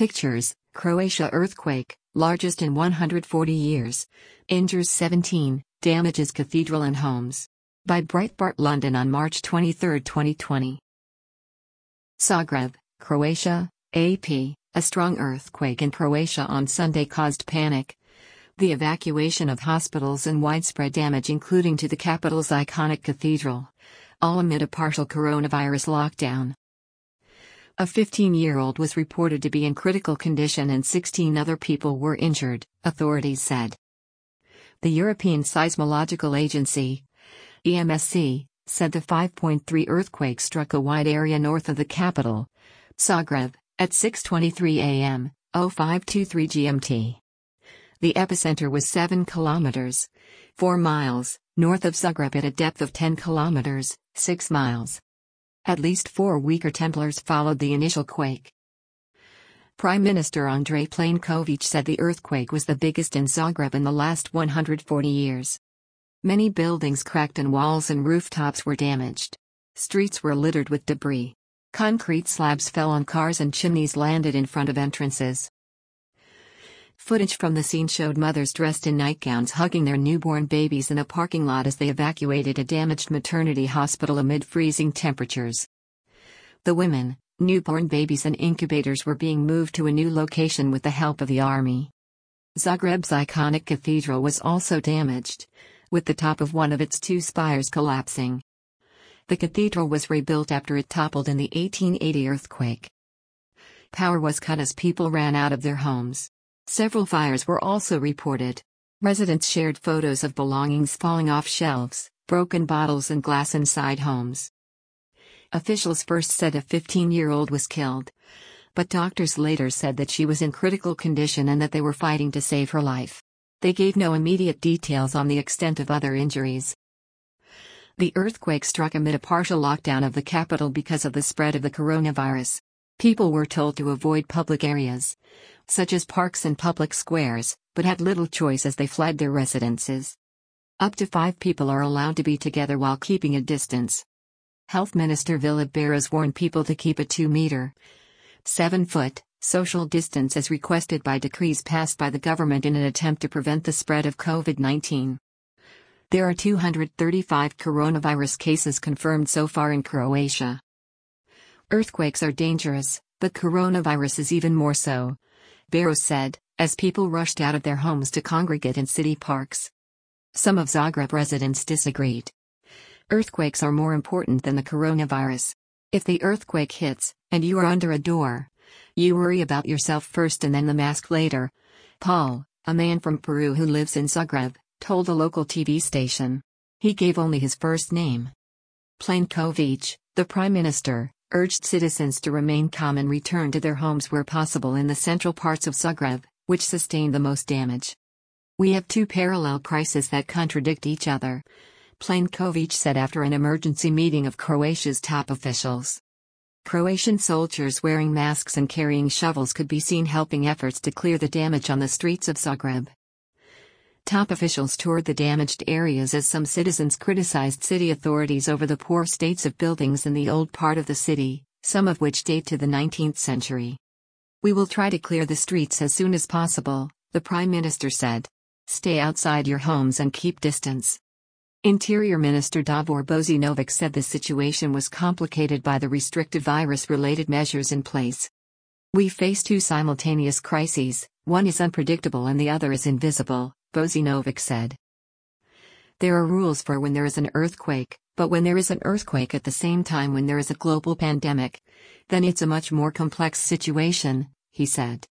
Pictures, Croatia earthquake, largest in 140 years. Injures 17, damages cathedral and homes. By Breitbart London on March 23, 2020. Zagreb, Croatia, AP. A strong earthquake in Croatia on Sunday caused panic. The evacuation of hospitals and widespread damage, including to the capital's iconic cathedral, all amid a partial coronavirus lockdown. A 15-year-old was reported to be in critical condition and 16 other people were injured, authorities said. The European Seismological Agency, EMSC, said the 5.3 earthquake struck a wide area north of the capital, Zagreb, at 6:23 a.m., 0523 GMT. The epicenter was 7 kilometers, 4 miles, north of Zagreb at a depth of 10 kilometers, 6 miles. At least 4 weaker Templars followed the initial quake. Prime Minister Andrej Plenković said the earthquake was the biggest in Zagreb in the last 140 years. Many buildings cracked and walls and rooftops were damaged. Streets were littered with debris. Concrete slabs fell on cars and chimneys landed in front of entrances. Footage from the scene showed mothers dressed in nightgowns hugging their newborn babies in a parking lot as they evacuated a damaged maternity hospital amid freezing temperatures. The women, newborn babies and incubators were being moved to a new location with the help of the army. Zagreb's iconic cathedral was also damaged, with the top of one of its 2 spires collapsing. The cathedral was rebuilt after it toppled in the 1880 earthquake. Power was cut as people ran out of their homes. Several fires were also reported. Residents shared photos of belongings falling off shelves, broken bottles and glass inside homes. Officials first said a 15-year-old was killed, but doctors later said that she was in critical condition and that they were fighting to save her life. They gave no immediate details on the extent of other injuries. The earthquake struck amid a partial lockdown of the capital because of the spread of the coronavirus. People were told to avoid public areas, such as parks and public squares, but had little choice as they fled their residences. Up to 5 people are allowed to be together while keeping a distance. Health Minister Vili Beroš warned people to keep a 2-meter, 7-foot, social distance as requested by decrees passed by the government in an attempt to prevent the spread of COVID-19. There are 235 coronavirus cases confirmed so far in Croatia. Earthquakes are dangerous, but coronavirus is even more so, Beroš said, as people rushed out of their homes to congregate in city parks. Some of Zagreb residents disagreed. Earthquakes are more important than the coronavirus. If the earthquake hits, and you are under a door, you worry about yourself first and then the mask later, Paul, a man from Peru who lives in Zagreb, told a local TV station. He gave only his first name. Plenković, the prime minister, urged citizens to remain calm and return to their homes where possible in the central parts of Zagreb, which sustained the most damage. We have 2 parallel crises that contradict each other, Plenković said after an emergency meeting of Croatia's top officials. Croatian soldiers wearing masks and carrying shovels could be seen helping efforts to clear the damage on the streets of Zagreb. Top officials toured the damaged areas as some citizens criticized city authorities over the poor states of buildings in the old part of the city, some of which date to the 19th century. We will try to clear the streets as soon as possible, the Prime Minister said. Stay outside your homes and keep distance. Interior Minister Davor Božinović said the situation was complicated by the restrictive virus-related measures in place. We face 2 simultaneous crises, one is unpredictable and the other is invisible, Božinović said. There are rules for when there is an earthquake, but when there is an earthquake at the same time when there is a global pandemic, then it's a much more complex situation, he said.